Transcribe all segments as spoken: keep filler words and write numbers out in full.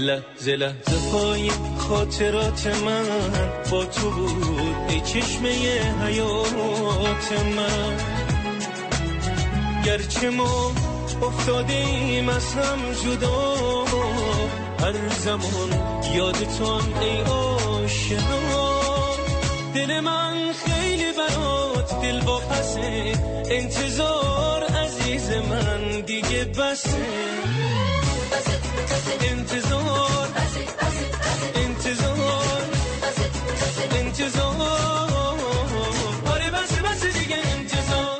لحظه لحظه پای خاطرات من با تو بود ای چشمه حیات من. گرچه ما افتاده ایم از هم جدا، هر زمان یادتان ای آشنا. دل من خیلی برات دل با پسه، انتظار عزیز من دیگه بسه. انتظار انتظار انتظار آره بسه بسه دیگه انتظار.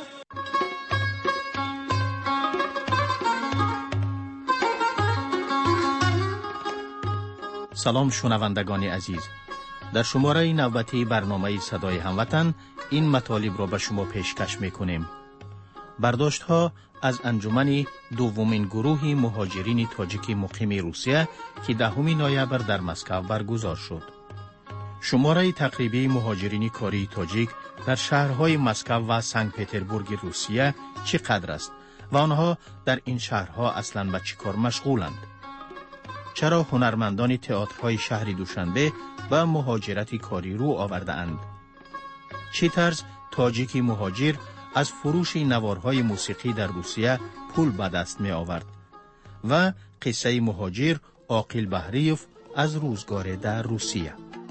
سلام شنوندگان عزیز، در شماره نوبتی برنامه صدای هموطن این مطالب را به شما پیشکش میکنیم. برداشت ها از انجمن دومین گروه مهاجرین تاجیک مقیم روسیه که دهم نوامبر در مسکو برگزار شد. شماره تقریبی مهاجرین کاری تاجیک در شهرهای مسکو و سنت پترزبورگ روسیه چقدر است و آنها در این شهرها اصلاً به چه کار مشغولند؟ چرا هنرمندان تئاترهای شهر دوشنبه به مهاجرت کاری رو آورده اند؟ چه طرز تاجیکی مهاجر از فروش نوارهای موسیقی در روسیه پول به دست می آورد؟ و قصه مهاجر عاقل بهریوف از روزگار در روسیه.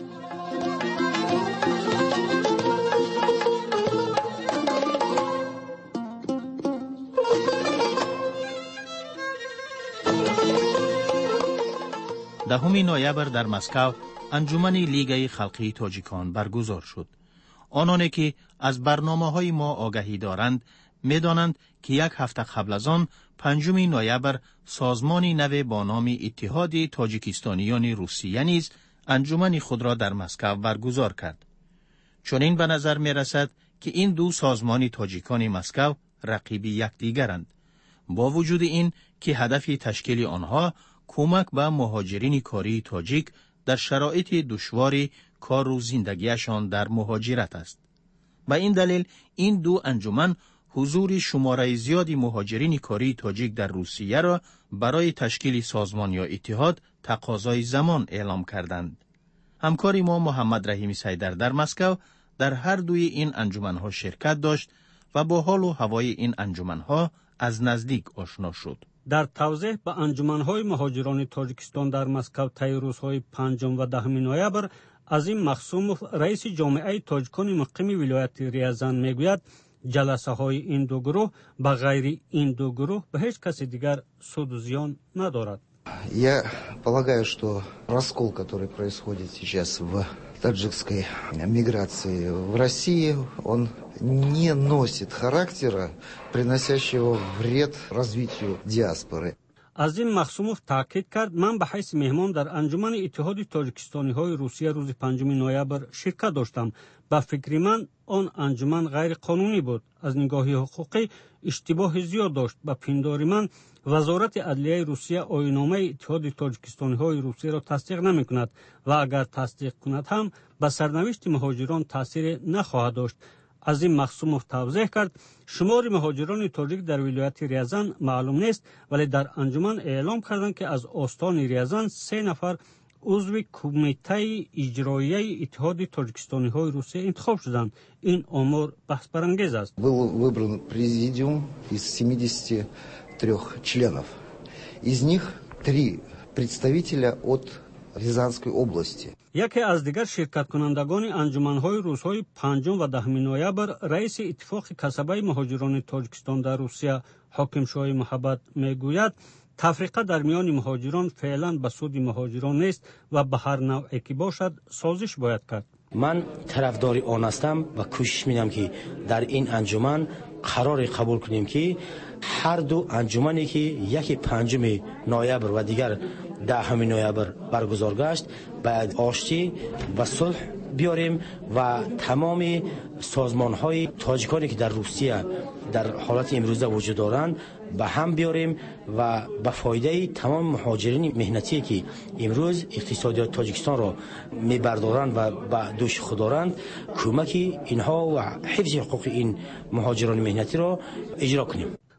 دهم نوامبر در مسکو انجمن لیگ خلقی تاجیکان برگزار شد. آنانی که از برنامه‌های ما آگاهی دارند می‌دانند که یک هفته قبل از آن پنجم نوامبر سازمانی نو با نام اتحاد تاجیکستانیان روسیه نیز انجمن خود را در مسکو برگزار کرد. چنین به نظر می‌رسد که این دو سازمان تاجیکان مسکو رقیب یکدیگرند، با وجود این که هدف تشکیل آنها کمک به مهاجرین کاری تاجیک در شرایط دشوار کار و زندگیشان در مهاجرت است. به این دلیل این دو انجمن حضور شماره زیادی مهاجرین کاری تاجیک در روسیه را برای تشکیل سازمان یا اتحاد تقاضای زمان اعلام کردند. همکار ما محمد رحیمی سیدر در مسکو در هر دوی این انجمنها شرکت داشت و با حال و هوای این انجمنها از نزدیک آشنا شد. در توضیح به انجمن‌های مهاجران تاجیکستان در مسکو طی روزهای پنجم و دهم نوامبر، عظیم مخصوموف رئیس جامعه تاجیکان مقیم ولایت ریازان میگوید جلسه‌های این دو گروه به غیر این دو گروه به هیچ کس دیگر سود و زیان ندارد. Я полагаю, что раскол, который происходит сейчас в таджикской миграции в России, он не носит характера, приносящего вред развитию диаспоры. عظیم مخصوموف تاکید کرد من به حیث مهمان در انجمن اتحاد تاجیکستانی های روسیه روز پنجم نوامبر شرکت داشتم. به فکر من آن انجمن غیر قانونی بود. از نگاه حقوقی اشتباه زیاد داشت. به پندار من وزارت عدلیه روسیه آیین‌نامه اتحاد تاجیکستانی های روسیه را تصدیق نمی کند و اگر تصدیق کند هم به سرنوشت مهاجران تاثیر نخواهد داشت. عظیم مخصوموف توضیح کرد شمار مهاجران تاجیک در ولایت ریازان معلوم نیست، ولی در انجمن اعلام کردند که از استان ریازان سه نفر عضو کمیته اجرایی اتحاد تاجیکستانی های روسیه انتخاب شدند. این امور بحث برانگیز است. Был выбран президиум из семидесяти трёх членов. Из них три представителя от Рязанской области. یکی از دیگر شرکت کنندگان انجمن‌های روزهای پنجم و دهم نوامبر رئیس اتفاق کسبه مهاجران تاجیکستان در روسیه حاکم شاه محبت میگوید تفریقه در میان مهاجران فعلا به سود مهاجران نیست و به هر نوعی که باشد سازش باید کرد. من طرفدار آن هستم و کوشش می‌کنم که در این انجمن قرار قبول کنیم که هر دو انجمنی که یکی پنجم نوامبر و دیگر دهم نوامبر برگزار گشت باید آشتی و صلح بیاریم و تمام سازمان‌های تاجیکانی که در روسیه در حالت امروزه وجود دارند به هم بیاریم و به فایده تمام مهاجرین مهنتی که امروز اقتصادیات تاجیکستان را میبردارند و به دوش خود دارند کمک اینها و حفظ حقوق این مهاجران مهنتی را اجرا کنیم.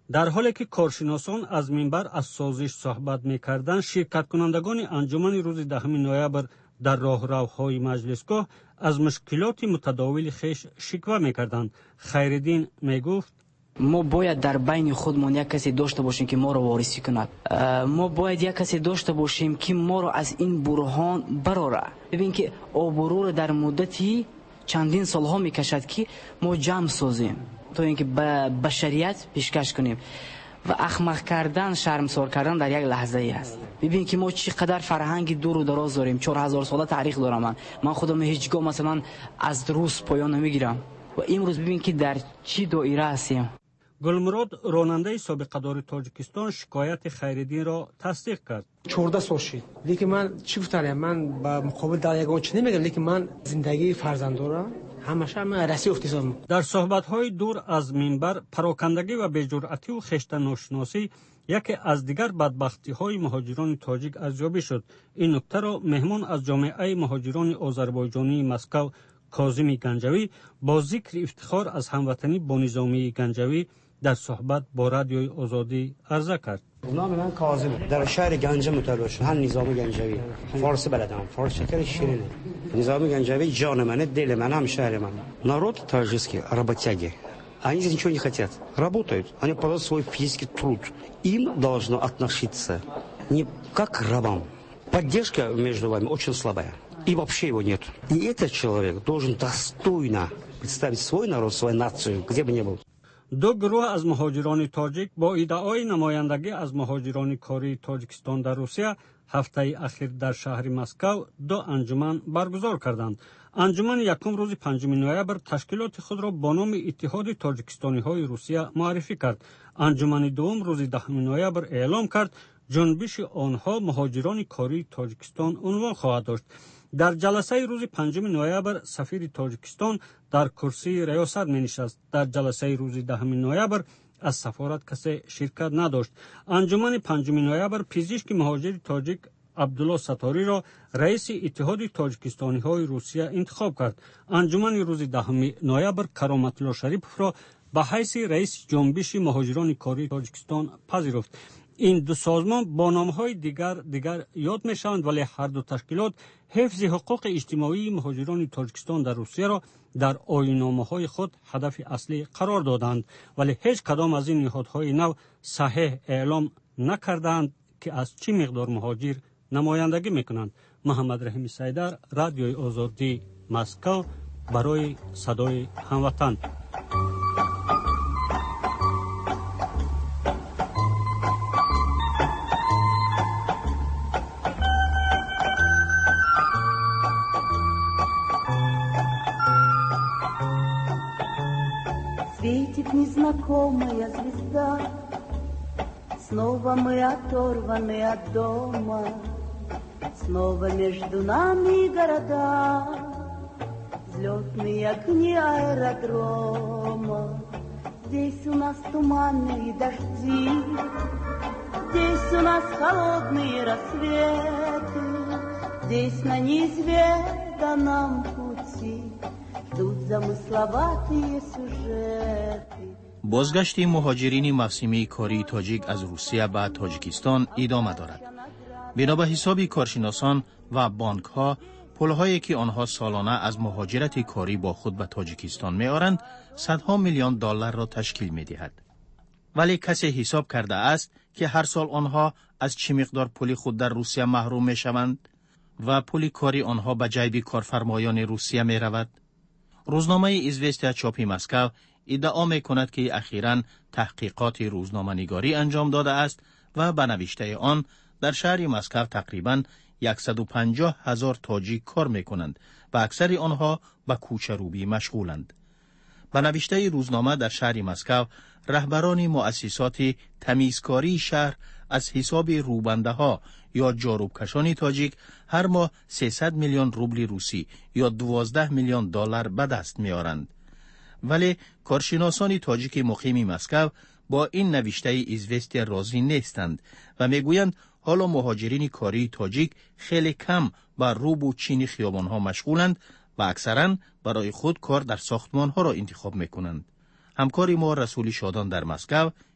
در حالی که کارشناسان از منبر از سازش صحبت می‌کردند، شرکت کنندگان انجمن روز دهم نوامبر در راهروهای مجلسگاه از مشکلات متداول خیش شکوه می‌کردند. خیرالدین میگفت ما باید در بین خودمان یک کسی داشته باشیم که ما را وارسی کند. ما باید یک کسی داشته باشیم که ما را از این برهان براره. ببین که آبرو را در مدتی چندین سالها میکشد که ما جمع سازیم تا اینکه به بشریت پیشکش کنیم و احمق کردن، شرمسار کردن در یک لحظه ای است. ببین که ما چقدر فرهنگ دور و دراز داریم. چهار هزار ساله تاریخ دارم من. من خودم هیچگاه مثلا از روس پایان نمیگیرم و امروز ببین که در چی دایره هستیم. گلمراد راننده سابقه‌دار تاجیکستان شکایت خیرالدین را تصدیق کرد. چهارده سال شد. لیکن من چی گفتم؟ من با مقابل در یگان چی نمیگم، لیکن من زندگی فرزند دارم. همش هم رسی افتیسم. در صحبت‌های دور از منبر، پراکندگی و بی‌جرأتی و خویشتن ناشناسی یکی از دیگر بدبختی‌های مهاجران تاجیک ارزیابی شد. این نکته را مهمان از جامعه مهاجران آذربایجانی مسکو کاظم گنجوی با ذکر افتخار از هموطنی با نظامی گنجوی در صحبت با رادیوی آزادی عرضه کرد. نام من کاظم، در شهر گنجه متولد شدم. هم نظامی گنجوی، فارسی بلدم، فارسی شکر شیرینه. نظامی گنجوی جان منه، دل من، هم شهر من. Народ таджикский работяги. Они здесь ничего не хотят. Работают. Они положат свой физический труд. Им должно относиться не как к рабам. Поддержка между вами очень слабая. И вообще его нет. И этот человек должен достойно представить свой народ, свою нацию, где бы ни был. دو گروه از مهاجران تاجیک با ادعای نمایندگی از مهاجران کاری تاجیکستان در روسیه هفته اخیر در شهر مسکو دو انجمن برگزار کردند. انجمن یکم روز پنجم نوامبر تشکیلات خود را با نام اتحاد تاجیکستانی های روسیه معرفی کرد. انجمن دوم روز دهم نوامبر اعلام کرد جنبش آنها مهاجران کاری تاجیکستان عنوان خواهد داشت. در جلسه روز پنجم نوامبر سفیر تاجیکستان در کرسی ریاست می نشست. در جلسه روز دهم نوامبر از سفارت کسی شرکت نداشت. انجمن پنجم نوامبر پزشک مهاجر تاجیک عبدالله ستاری را رئیس اتحاد تاجیکستانی های روسیه انتخاب کرد. انجمن روز دهم نوامبر کرامت الله شریپوف را به حیث رئیس جنبش مهاجران کاری تاجیکستان پذیرفت. این دو سازمان با نام‌های دیگر دیگر یاد می‌شوند، ولی هر دو تشکیلات حفظ حقوق اجتماعی مهاجران تاجیکستان در روسیه را در آیین‌نامه‌های خود هدف اصلی قرار دادند، ولی هیچ کدام از این نهادهای نو صحیح اعلام نکردند که از چه مقدار مهاجر نمایندگی می‌کنند. محمد رحیم سیدر، رادیوی آزادی، مسکو، برای صدای هموطن. Светит незнакомая звезда, снова мы оторваны от дома, снова между нами города, взлетные огни аэродрома. Здесь у нас туманные дожди, здесь у нас холодные рассветы, здесь на неизведанном пути ждут замысловатые сюжеты. بازگشت مهاجرین موسمی کاری تاجیک از روسیه به تاجیکستان ادامه دارد. بنا به حساب کارشناسان و بانک ها، پولهایی که آنها سالانه از مهاجرت کاری با خود به تاجیکستان می آورند، صدها میلیون دلار را تشکیل می دهد. ولی کسی حساب کرده است که هر سال آنها از چه مقدار پول خود در روسیه محروم می شوند و پول کاری آنها به جیب کارفرمایان روسیه می رود؟ روزنامه ایزوستیا چاپی مسکو ادعا می کند که اخیراً تحقیقات روزنامه نگاری انجام داده است و به نوشته آن در شهر مسکو تقریباً صد و پنجاه هزار تاجیک کار می کنند و اکثر آنها به کوچه‌روبی مشغولند. به نوشته روزنامه در شهر مسکو رهبران مؤسسات تمیزکاری شهر از حساب روبنده ها یا جاروبکشان تاجیک هر ماه سیصد میلیون روبل روسی یا دوازده میلیون دلار به دست می آورند. ولی کارشناسان تاجیک مقیم مسکو با این نوشته ایزوستیا راضی نیستند و میگویند حالا مهاجرین کاری تاجیک خیلی کم بر روب و چین خیابان ها مشغولند و اکثرا برای خود کار در ساختمان ها را انتخاب میکنند. همکاری ما رسول شادان در مسکو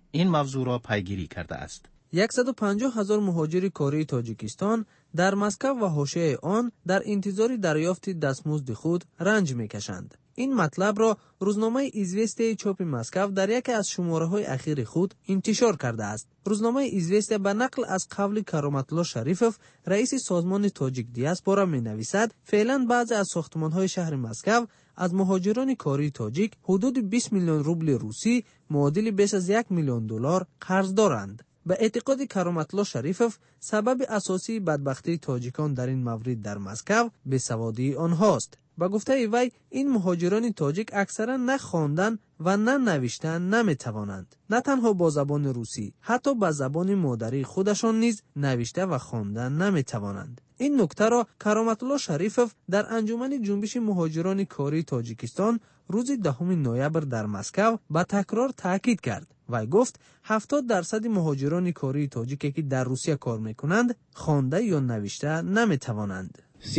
این موضوع را پیگیری کرده است. صد و پنجاه هزار مهاجر کاری تاجیکستان در مسکو و حاشیه آن در انتظار دریافت دستمزد خود رنج میکشند. این مطلب را روزنامه ایزوستیا چاپ مسکو در یکی از شماره‌های اخیر خود انتشار کرده است. روزنامه ایزوستیا به نقل از قول کرامت‌الله شریفوف، رئیس سازمان تاجیک دیاسپورا می‌نویسد فعلا بعضی از ساختمان‌های شهر مسکو از مهاجران کاری تاجیک حدود بیست میلیون روبل روسی معادل بیش از یک میلیون دلار قرض دارند. به اعتقاد کرامت‌الله شریفوف، سبب اساسی بدبختی تاجیکان در این مورد در مسکو بیسوادی آنهاست. با گفته وی، این مهاجران تاجیک اکثرا نه خواندن و نه نوشتن نمیتوانند. نه تنها با زبان روسی، حتی با زبان مادری خودشان نیز نوشته و خواندن نمیتوانند. این نکته را کرامت‌الله شریفوف در انجمن جنبش مهاجران کاری تاجیکستان روز دهم نوامبر در مسکو با تکرار تاکید کرد. وی گفت هفتاد درصد مهاجران کاری تاجیکی که در روسیه کار میکنند خوانده یا نوشته نمیتوانند.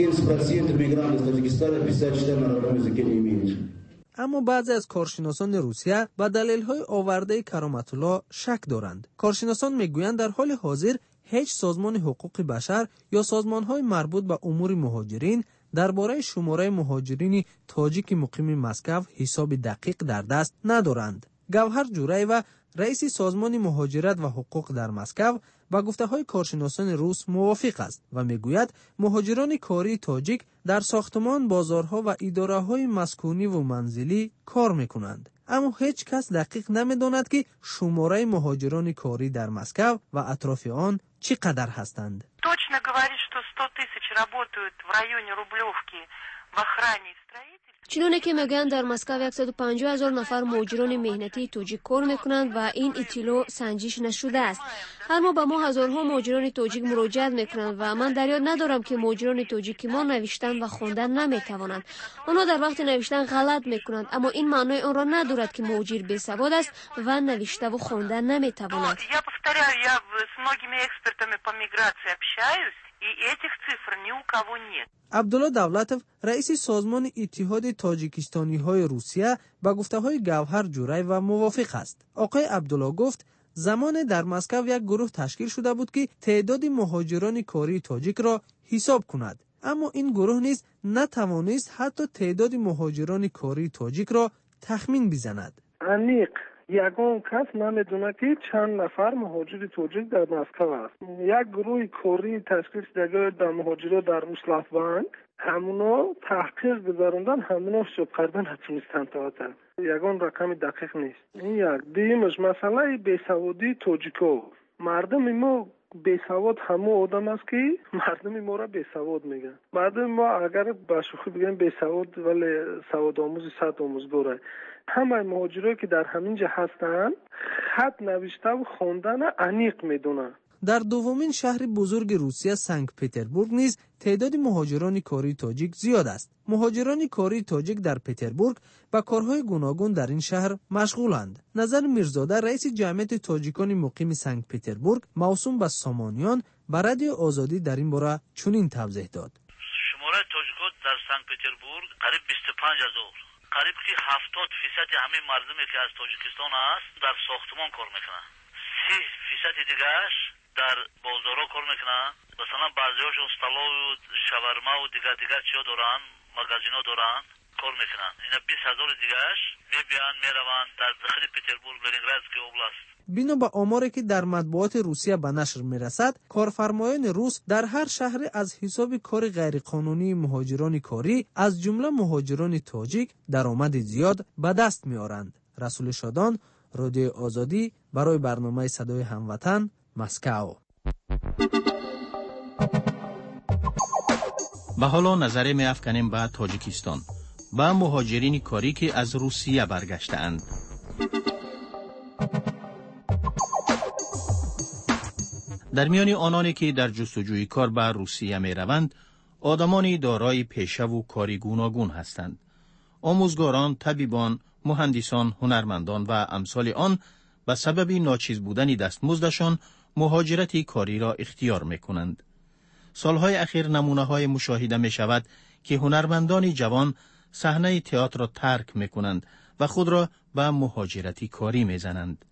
اما بعضی از کارشناسان روسیه به دلایل آورده کرامت‌الله شک دارند. کارشناسان میگویند در حال حاضر هیچ سازمان حقوق بشر یا سازمان‌های مربوط به امور مهاجرین درباره شماره مهاجرین تاجیک مقیم مسکو حساب دقیق در دست ندارند. گوهر جورایوا، رئیس سازمان مهاجرت و حقوق در مسکو، با گفته‌های کارشناسان روس موافق است و میگوید مهاجران کاری تاجیک در ساختمان، بازارها و اداره‌های مسکونی و منزلی کار میکنند. اما هیچ کس دقیق نمیداند که شماره مهاجران کاری در مسکو و اطراف آن چقدر هستند. точно говорит, что сто тысяч работают в районе Рублевки в охране и строительстве. چنانه که میگن در مسکو صد و پنجاه هزار نفر مهاجران مهنتی تاجیک کار میکنند و این اطلاع سنجش نشده است. هر ماه به ما هزارها مهاجران تاجیک مراجعت میکنند و من در یاد ندارم که مهاجران تاجیک ما نوشتن و خواندن نمیتوانند. آنها در وقت نوشتن غلط میکنند، اما این معنای آن را ندارد که مهاجر بیسواد است و نوشته و خواندن نمیتواند. Я повторяю, я с многими экспертами по миграции общаюсь, и этих цифр ни у кого нет. عبدالله دولتوف، رئیس سازمان اتحاد تاجیکستانی های روسیه، با گفته های گوهر جورای و موافق است. آقای عبدالله گفت زمان در مسکو یک گروه تشکیل شده بود که تعداد مهاجران کاری تاجیک را حساب کند، اما این گروه نیز نتوانست حتی تعداد مهاجران کاری تاجیک را تخمین بزند. انیق یگان کس نمیدونه که چند نفر مهاجر تاجیک در مسکو است. یک گروه کاری تشکیل شده در مهاجران در روسلافبانک، همونا تحقیق گذاروندن، همونا شب کردن نتونستن تا یگان رقم دقیق نیست. این یک دیمش مسئله بیسوادی تاجیکا. مردم ما بیسواد همه آدم است که مردم ما را بیسواد میگن. مردم ما اگر به شوخی بگن بیسواد ولی سواد آموز صد آموزگاره. همه مهاجرایی که در همین جا هستند خط نوشته و خواندن انیق میدونن. در دومین شهر بزرگ روسیه سنت پترزبورگ نیز تعداد مهاجران کاری تاجیک زیاد است. مهاجران کاری تاجیک در پترزبورگ با کارهای گوناگون در این شهر مشغولند. نظر میرزاده، رئیس جمعیت تاجیکان مقیم سنت پترزبورگ موسوم به سامانیان، به رادیو آزادی در این باره چنین توضیح داد. شماره تاجیکان در سنت پترزبورگ قریب بیست و پنج هزار. قریب که هفتاد فیصد همه مردمی که از تاجیکستان است در ساختمان کار میکنن. سی فیصد دیگهش در بازارها کار میکنن. مثلا بعضیاشون سالو و شاورما و دیگر دیگر چیا دارن، مغازینا دارن، کار میکنن. اینا بیست هزار دیگهش میبیان میرون در داخل پترزبورگ، لنینگرادسکی اوبلاست. بنا به آماری که در مطبوعات روسیه به نشر میرسد، کارفرمایان روس در هر شهر از حساب کار غیرقانونی مهاجران کاری از جمله مهاجران تاجیک درآمد زیاد به دست میآورند. رسول شادان، رادیو آزادی، برای برنامه صدای هموطن، مسکو. و حالا نظر می افکنیم به تاجیکستان، به مهاجرین کاری که از روسیه برگشته اند. در میان آنانی که در جستجوی کار به روسیه می روند، آدمانی دارای پیشه و کاری گوناگون هستند. آموزگاران، طبیبان، مهندسان، هنرمندان و امثال آن به سبب ناچیز بودن دستمزدشان مهاجرت کاری را اختیار می کنند. سالهای اخیر نمونه های مشاهده می شود که هنرمندان جوان صحنه تئاتر را ترک می کنند و خود را به مهاجرتی کاری می زنند.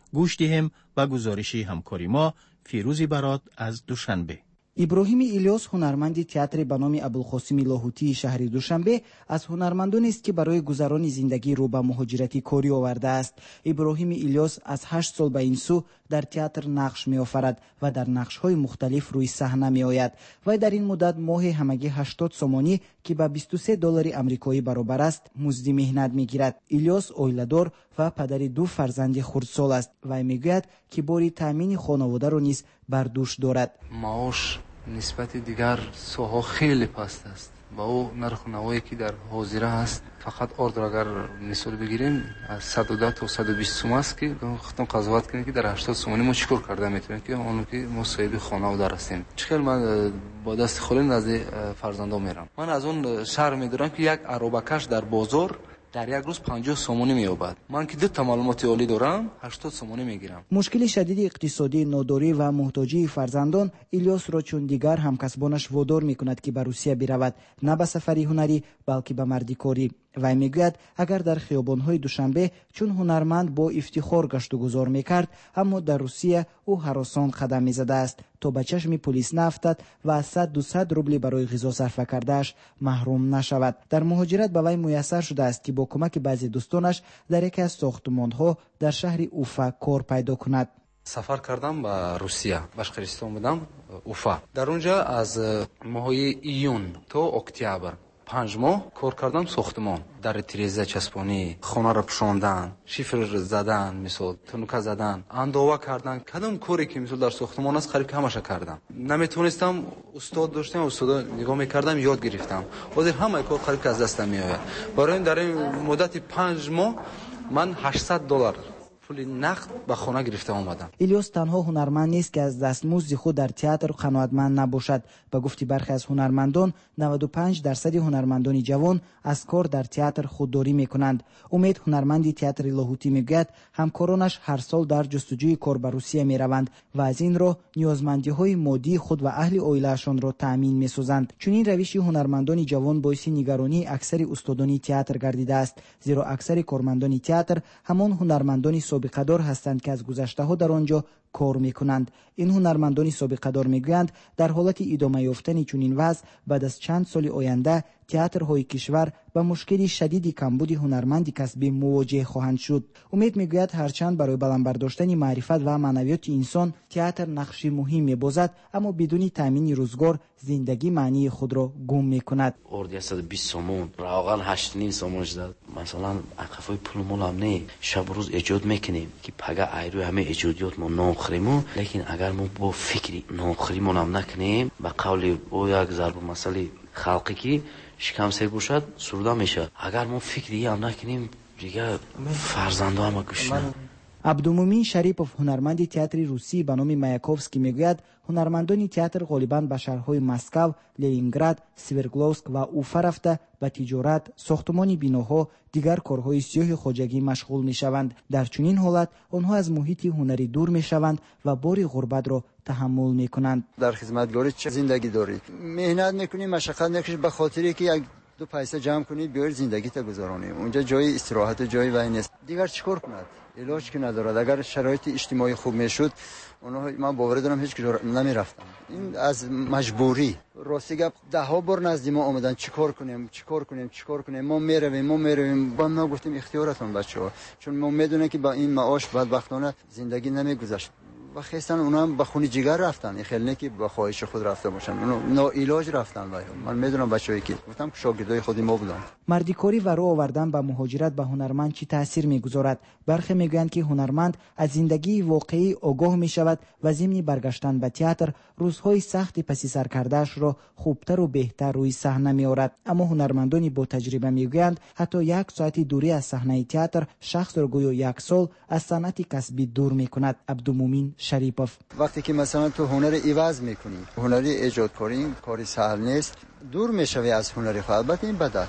گوش دهیم به گزارشی همکاری ما فیروزی برات از دوشنبه. ابراهیم ایلیاس هنرمند تئاتر به نام ابوالقاسم لاهوتی شهر دوشنبه از هنرمندانی است که برای گذران زندگی رو به مهاجرتی کاری آورده است. ابراهیم ایلیاس از هشت سال به این سو در تئاتر نقش می آفرد و در نقش‌های مختلف روی صحنه می آید و در این مدت ماه همگی هشتاد سومانی که به بیست و سه دلار آمریکایی برابر است مزد مهنت می گیرد. ایلیاس اویله‌دار و پدر دو فرزند خردسال است و میگوید که باری تامین خانواده را نیز بر دوش دارد. معاش نسبت دیگر سوها خیلی پست است. با او نرخ نوایی که در حاضره است فقط اردر اگر مثال بگیریم از صد و ده تا صد و بیست سوم است که خودتون قضاوت کنید که در هشتاد سومانی ما چیکار کرده میتونیم که اون که ما صاحب خانواده هستیم. چقدر من با دست خالی نزد فرزندام میرم. من از اون شهر میدونم که یک عربکش در بازار در یک روز پنجاه سومانی مییابد. من که دو تا معلومات عالی دارم هشتاد سومانی میگیرم. مشکل شدید اقتصادی، ناداری و محتاجی فرزندان ایلیاس را چون دیگر همکسبانش وادار میکند که به روسیه برود، نه به سفری هنری بلکه به مردیکاری. و میگوید اگر در خیابان‌های دوشنبه چون هنرمند با افتخار گشت و گذار میکرد، اما در روسیه او هراسان قدم میزده است تا به چشم پلیس نافتد و از صد دویست روبل برای غذا صرف کردهش محروم نشود. در مهاجرت به وی میسر شده است که با کمک بعضی دوستانش در یکی از ساختمان‌ها در شهر اوفا کار پیدا کند. سفر کردم به روسیه، باشقرستان بودم، اوفا. در اونجا از ماه ایون تا اکتبر پنج ماه کار کردم ساختمان، در تریزه چسبانی، خانه را پوشاندن، شیفر زدن، مثلا تنوکه زدن، انداوه کردن. کدام کاری که مثلا در ساختمان است قریب که همش کردم. نمیتونستم، استاد داشتم، استاد نگاه میکردم، یاد گرفتم. ولی همه کار قریب که از دستم میآید. برای این در این مدت پنج ماه من هشتصد دلار پول نقد به خانه گرفته آمدم. ایلیاس تنها هنرمند نیست که از دستمزد خود در تئاتر قناعتمند نباشد. به گفته برخی از هنرمندان، نود و پنج درصد هنرمندان جوان از کار در تئاتر خودداری میکنند. امید هنرمند تئاتر لاهوتی میگوید همکارانش هر سال در جستجوی کار به روسیه میروند و از این راه نیازمندی‌های مادی خود و اهل عائله‌شان را تامین میسازند. چنین روش هنرمندان جوان باعث نگرانی اکثر استادان تئاتر گردیده است، زیرا اکثر کارمندان تئاتر همان هنرمندان سابقه دار هستند که از گذشته ها در آنجا کار میکنند. این هنرمندان سابقه دار میگویند در حالت ادامه یافتن چنین وضع بعد از چند سال آینده تئاترهای کشور با مشکل شدید کمبود هنرمند کسبی مواجه خواهند شد. امید میگوید هرچند برای بلند برداشتن معرفت و معنویات انسان تئاتر نقشی مهم میبازد، اما بدون تامین روزگار زندگی معنی خود را گم میکند. اردی صد و بیست سومون راغان هشت و نیم سومون شد. مثلا عقفای پول مول هم نه، شب روز ایجاد میکنیم که پگه ایرو همه ایجادیات ما نام خریمو، لیکن اگر ما با فکری نام خریمون هم نکنیم به قول او یک ضرب مسئله خلقی که شکم سیر باشد سروده میشه. اگر ما فکری هم نکنیم دیگه فرزنده هم گوش نه. عبدالمومن شریپوف هنرمند تئاتر روسی به نام مایاکوفسکی میگوید هنرمندان تئاتر غالباً به شهرهای مسکو، لنینگراد، سیورگلوفسک و اوفا رفته به تجارت، ساختمان بیناها، دیگر کارهای سیاه خواجگی مشغول میشوند. در چنین حالت آنها از محیط هنری دور میشوند و بار غربت را تحمل میکنند. در خدمتگاری چه زندگی دارید؟ مهنت میکنید، مشقت میکشید به خاطری که یک دو پیسه جمع کنید بیاید زندگی تا گذرانید. اونجا جای استراحت و جای وای نیست. دیگر چیکار کند؟ علاج که ندارد. اگر شرایط اجتماعی خوب میشد اونها من باور دارم هیچ کجا نمیرفتم. این از مجبوری. راستی گپ ده ها بار نزد ما آمدن چیکار کنیم چیکار کنیم چیکار کنیم ما میرویم ما میرویم با ما گفتیم اختیارتون بچه‌ها، چون ما میدونیم که با این معاش بدبختانه زندگی نمیگذشت و خیستن اونا هم به خون جگر رفتن. این خیلی نه که با خواهش خود رفته باشن، اونا ناعلاج رفتن. من میدونم بچه‌ای که گفتم شاگردای خودی ما بودن. مردیکاری و رو آوردن به مهاجرت به هنرمند چی تاثیر میگذارد؟ برخی میگویند که هنرمند از زندگی واقعی آگاه میشود و ضمن برگشتن به تئاتر روزهای سخت پسی سر کرده‌اش را خوبتر و بهتر روی صحنه میآورد. اما هنرمندانی با تجربه میگویند حتی یک ساعتی دوری از صحنه تئاتر شخص را گویا یک سال از صنعت کسبی دور میکند. عبدالمومن شریپوف: وقتی که مثلا تو هنر ایواز میکنی، هنری ایجاد کاری کاری سهل نیست، دور میشوی از هنری خود. البته این بد است،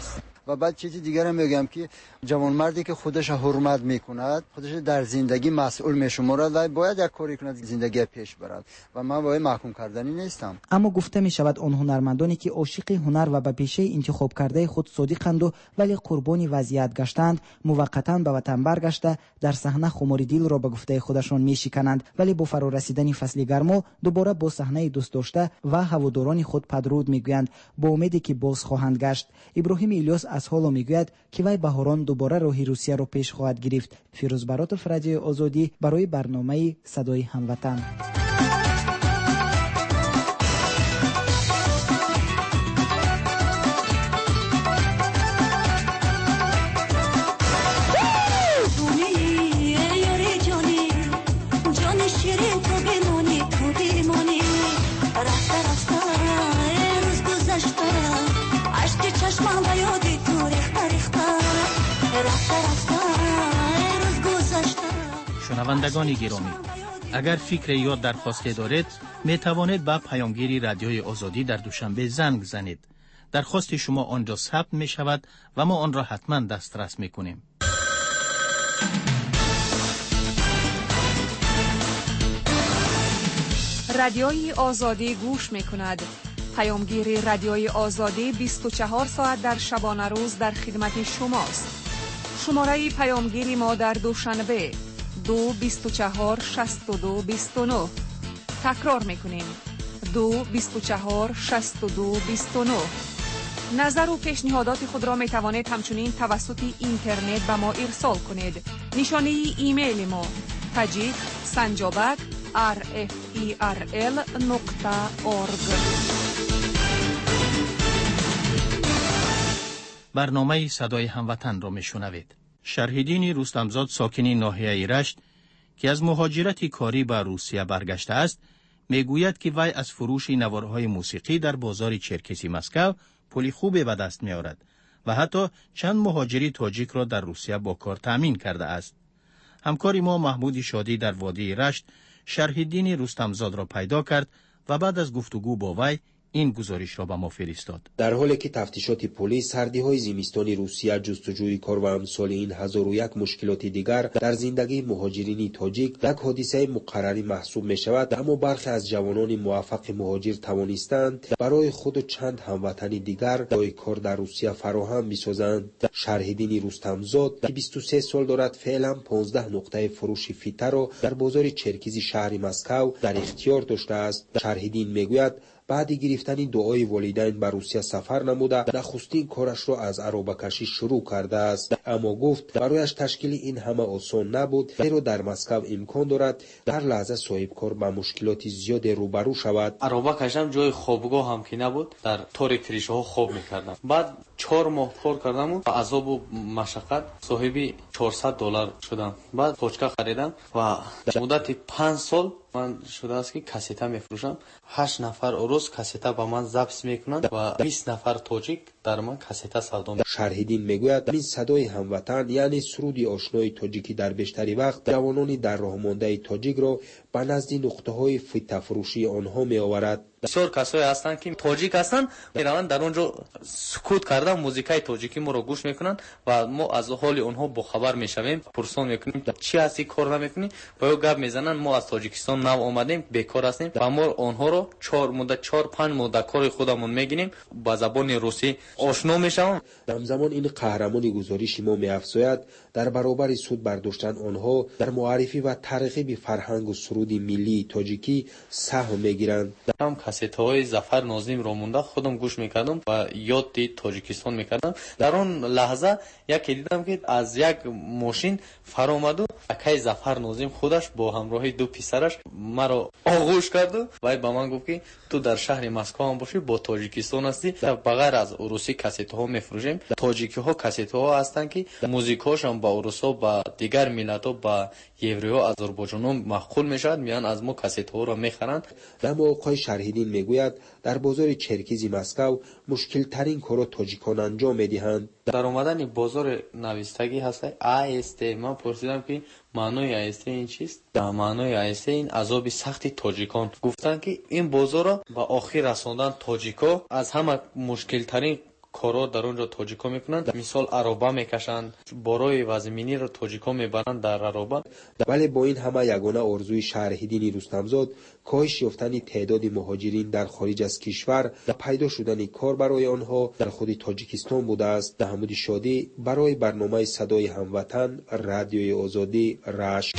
و بعد چیزی دیگر هم میگم که جوانمردی که خودش حرمت میکند خودش در زندگی مسئول میشمارد و باید یک کاری کند زندگی پیش برد و من باید محکوم کردنی نیستم. اما گفته می شود آن هنرمندانی که عاشق هنر و به پیشه انتخاب کرده خود صادقند و ولی قربانی وضعیت گشتند موقتا به وطن برگشته در صحنه خماری دل را به گفته خودشان میشکنند، ولی با فرا رسیدن فصل گرما دوباره با صحنه دوست داشته و هواداران خود پدرود میگویند با امیدی که باز خواهند گشت. ابراهیم الیاس از حالا میگوید که وی بهاران دوباره راه روسیه را پیش خواهد گرفت. فیروز براتوف، رادیو آزادی، برای برنامه صدای هموطن. شنوندگان گرامی، اگر فکر یا درخواست دارید می توانید با پیامگیری رادیوی آزادی در دوشنبه زنگ زنید. درخواست شما آنجا ثبت می شود و ما آن را حتما دسترس می کنیم. رادیوی آزادی گوش می کند. پیامگیر رادیوی آزادی بیست و چهار ساعت در شبانه روز در خدمت شماست. شماره پیامگیری ما در دوشنبه دو بیست و چهار شصت و دو بیست و نه. تکرار میکنیم دو بیست و چهار شصت و دو بیست و نه. نظر و پیشنهادات خود را می توانید همچنین توسط اینترنت به ما ارسال کنید. نشانه ایمیل ما تاجیک سنجابک آر اف ای آر ال نقطه اورگ. برنامه صدای هموطن را میشنوید. شرحیدین رستمزاد ساکنی ناحیه رشت که از مهاجرت کاری به روسیه برگشته است میگوید که وی از فروش نوارهای موسیقی در بازار چرکسی مسکو پولی خوبی به دست می‌آورد و حتی چند مهاجری تاجیک را در روسیه با کار تامین کرده است. همکار ما محمود شادی در وادی رشت شرحیدین رستمزاد را پیدا کرد و بعد از گفتگو با وی این گزارش را به ما فرستاد. در حالی که تفتیشات پلیس سردی‌های زمستانی روسیه جستجوی کار و امثال این هزار و یک مشکلات دیگر در زندگی مهاجرین تاجیک یک حادثه مقرری محسوب می شود، اما برخی از جوانان موفق مهاجر توانستند برای خود و چند هموطن دیگر جای کار در روسیه فراهم بسازند. شرحیدین رستمزاد که بیست و سه سال دارد فعلا پانزده نقطه فروش فیته را در بازار چرکیزی شهر مسکو در اختیار داشته است. شرحیدین میگوید بعد گرفتن دعای والدین به روسیه سفر نموده نخستین کارش را از عربه‌کشی شروع کرده است، اما گفت برایش تشکیل این همه آسان نبود، زیرا در مسکو امکان دارد در لحظه صاحب کار با مشکلات زیاد روبرو شود. عربه کشم جای خوابگاه هم که نبود، در تاریک ریشه ها خواب میکردم. بعد چهار ماه کار کردم و عذاب و مشقت صاحبی چهارصد دلار شدم. بعد پوچکا خریدم و در مدت پنج سال من شده است که کاستا میفروشم. هشت نفر روز کاستا با من ضبط میکنند و بیست نفر تاجیک در من کاستا سودا میکنند. شرحیدین میگوید این صدای هموطن یعنی سرود آشنای تاجیکی در بیشتری وقت جوانان در راه مانده تاجیک را به نزد نقطه های فیته فروشی آنها میآورد. بسیار کسایی هستند که تاجیک هستند میروند در اونجا سکوت کرده موزیکای تاجیکی ما رو گوش میکنند و ما از حال اونها با خبر میشویم. پرسان میکنیم چی هستی کار نمیکنی، با او گپ میزنن ما از تاجیکستان نو اومدیم بیکار هستیم و ما اونها رو چهار مدت چهار پنج مدت کار خودمون میگیریم با زبان روسی آشنا میشویم. همزمان این قهرمان گزارش ما میافزاید در برابر سود برداشتن آنها در معرفی و ترغیب فرهنگ و سرود ملی تاجیکی سهم میگیرند. هم کاست‌های ظفر ناظم رو مونده خودم گوش میکردم و یاد تاجیکستان میکردم. در اون لحظه یکی دیدم که از یک ماشین فر اومد و اکای ظفر ناظم خودش با همراهی دو پسرش مرا آغوش کرد و وای با من گفت که تو در شهر مسکو هم باشی با تاجیکستان هستی. بغیر از روسی کاست‌ها میفروشیم. تاجیکی ها کاست‌ها هستن که موزیکاش هم با روسا با دیگر ملت‌ها با یوری‌ها آذربایجان‌ها مخول میشد، میان از ما کاست‌ها رو میخرند. اما آقای شرحیدین میگوید در بازار چرکیزی مسکو مشکل ترین کارو تاجیکان انجام میدهند. در اومدن بازار نویستگی هست آیسته. من پرسیدم که معنای آیسته این چیست؟ در معنای آیسته این عذاب سختی تاجیکان. گفتن که این بازار را به آخر رساندن تاجیکا از همه مشکل ترین کارا در اونجا تاجیکا میکنند. مثال عربه میکشند، برای و زمینی رو تاجیکا میبرند در عربه. ولی با این همه یگانه آرزوی شهرهدین رستمزاد کاهش یافتن تعداد مهاجرین در خارج از کشور و پیدا شدن کار برای آنها در خود تاجیکستان بوده است. محمود شادی برای برنامه صدای هموطن، رادیوی آزادی، رشت.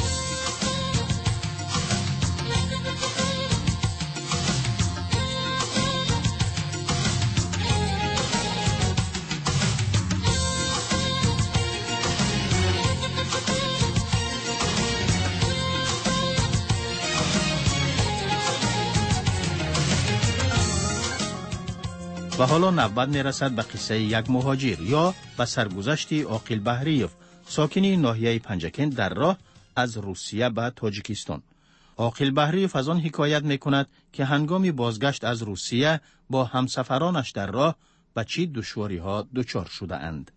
و حالا نوبت میرسد به قصه یک مهاجر یا به سرگذشت عاقل بهریوف، ساکنی ناحیه پنجکند در راه از روسیه به تاجیکستان. عاقل بهریوف از آن حکایت میکند که هنگام بازگشت از روسیه با همسفرانش در راه به چه دشواری ها دچار شده اند.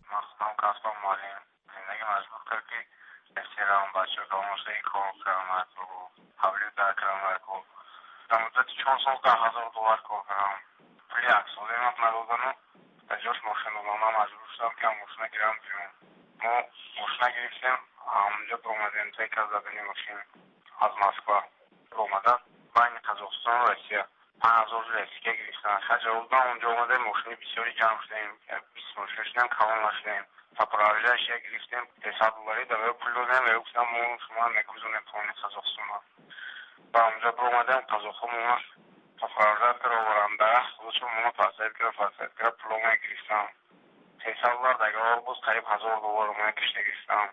ولی اقصاده هم ندادن و به جاش ماشین دادن. من مجبور شدم که هم ماشین گیرم بیرون. ما ماشین گرفتیم، همونجا برومدیم تا یک از زدنی ماشین از مسکو برومدن بین قزاقستان و روسیه پنج هزار رسیکه گرفتن. خرج بودن اونجا اومده ماشین بسیاری جمع شدیم، بیست ماشین شدیم کمان شدیم تا پراژهش یک گرفتیم سیصد دلاری در پول دادیم و گفتم ما شما نگوزونیم پایین قزاقستان و اونجا برومدیم قزاقستان فرزاد کرد و برنده خودشون منو فاسد کرد فاسد کرد پلومه گرفتم سیصد دلار دیگه ها بود قریب هزار دلار من کشته گرفتم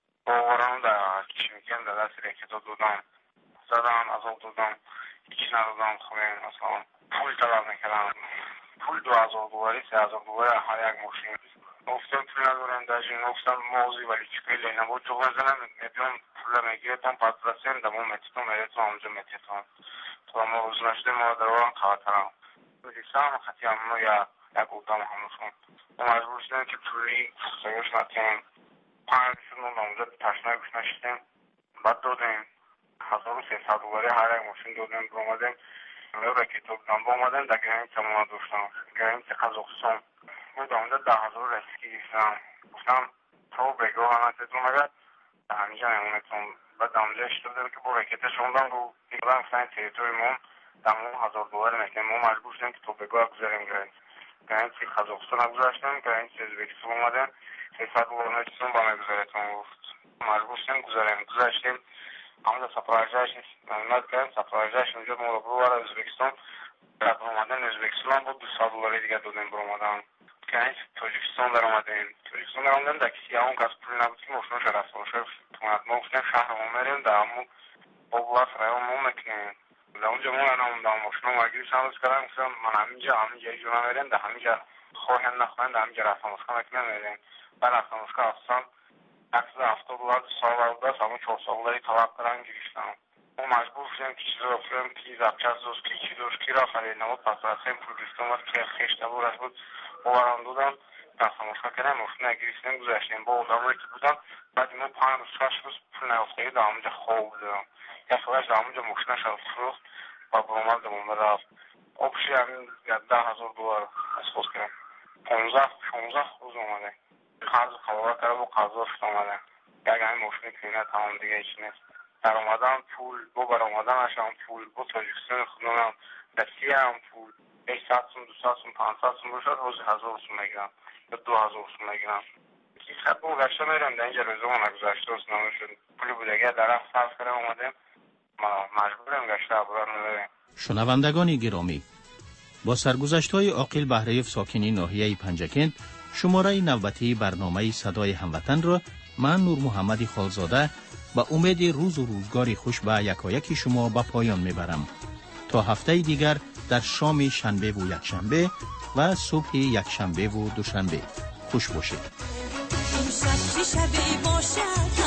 باورم در کشمیکن در دست ریکتا دادم زدم از آب دادم هیچ ندادم خوبه مثلا پول طلب میکردم پول دو هزار دلاری سه هزار دلاری هر یک ماشین گفتم پول ندارم در جین گفتم موضوعی ولی چکیل اینا بود جو بزنم میبیم پول میگیرتم پس رسیم دمون متیتون میریتون همونجا متیتون تو ما روز نشده ما در آن خواهترم بودیستم خطی همونو یا یک بودم همونشون و مجبور شدیم که پولی سایوش نتیم پنج شدیم ناموزه تشنه گوش نشدیم بعد دادیم هزار و سیصد دلاری هر یک ماشین دادیم برامدیم رو رکیتو بودم با آمدیم در گرهیم تمام داشتم گرهیم که قزاقستان بود آمده ده هزار رسکی گیستم گفتم تو بگاه همتتون اگر همینجا نمونتون بعد دامجه اشتاده که با رکیتش شوندم رو دیگران گفتن تریتوری مون دمون هزار دلار میکنیم ما مجبور شدیم که تو بگاه گذاریم گرهیم گرهیم که قزاقستان گذاشتیم گرهیم که ازبکستان اومدیم سیصد دلار نشتیم با مگذارتون گفت مجبور شدیم گذاریم گذاشتیم همونجا سپراجهش نمونت کردیم سپراجهش اونجا ما رو برو بر ازبکستان در برامدن ازبکستان بود دو سال دلاری دیگه دادیم برامدن که تاجیکستان در آمدیم تاجیکستان در آمدیم در کسی همون کس پولی نبود که ماشناش رفت باشه ما گفتیم شهر ما میریم در همون با بلاس رای ما میکنیم در اونجا ما نمون در ماشنا مرگیش هموز کردم گفتم من همینجا همینجا ایجا نمیریم در همینجا خواهیم نخواهیم در همینجا رفتم اشکا میکنیم میریم بر رفتم اشکا هستم اکسد هفته دولار سال و دست همون چهار سال داری طبق کرن گریشتم ما مجبور شدیم که چیز رو فرم که زبچه دوست که چی دوست کی را خرید نمود پس رسیم پول گریستم و که خیش نبود رس بود باوران دودم دستم اشکا کنیم ماشنا گریستیم گذاشتیم با اون که بودم بعد ما پنج شش روز پول نیافتگی در همونجا خواب بودم یک خواهش در همونجا ماشنا شد فروخت و برامد دمون رفت آبشی همین ده هزار دلار از خود کنم پانزده شانزده روز اومده قرض خبره کرده و قرضا شد اومده یک همین ماشنی کنینه تمام دیگه هیچ نیست در آمدن پول با بر آمدنش هم پول با تاجیکستان خودم دستی هم پول هشتصد سون دویست سون پانصد سون باشد روزی هزار سون میگیرم یا دو هزار سون میگیرم کیس خط با گشته میرم در اینجا روزه ما نگذاشته است نمیشد پولی بوده اگر درخت صرف کرده اومدیم ما مجبوریم گشته عبران نداریم. شنوندگان گرامی، با سرگذشت‌های عاقل بهریوف ساکنی ناحیه پنجکند شماره نوبتی برنامه صدای هموطن را من نور محمد خالزاده با امید روز و روزگاری خوش به یکایک شما به پایان میبرم. تا هفته دیگر در شام شنبه و یکشنبه و صبح یکشنبه و دوشنبه خوش باشید.